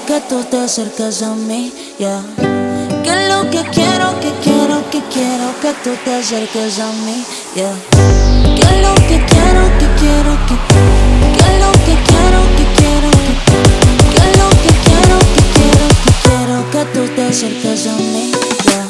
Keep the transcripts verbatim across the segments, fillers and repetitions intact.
que tú te acerques a mí, yeah. Que es lo que quiero, que quiero, que quiero que tú te acerques a mí, yeah. Que es lo que quiero, que quiero, que que es lo que quiero, que quiero, que que es lo que quiero, que quiero, que quiero que tú te acerques a mí, yeah.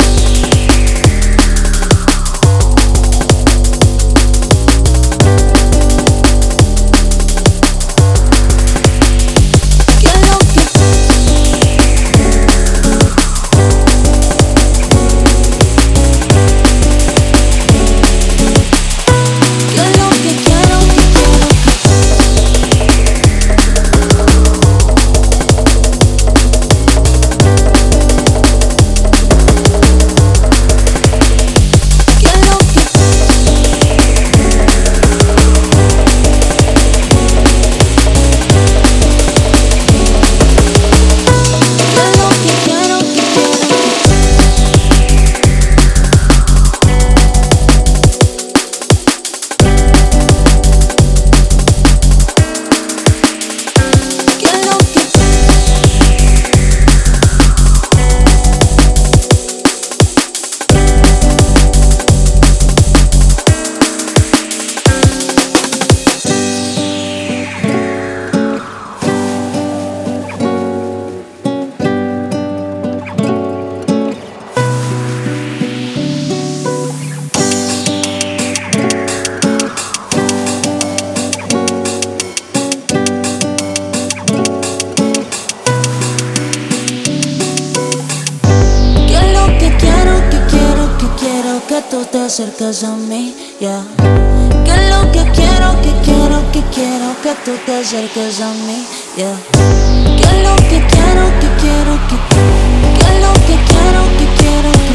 Que tú te acerques a mí, yeah. Que es lo que quiero, que quiero, que quiero que tú te acerques a mí, yeah. Que es lo que quiero, que quiero, que que es lo que quiero, que quiero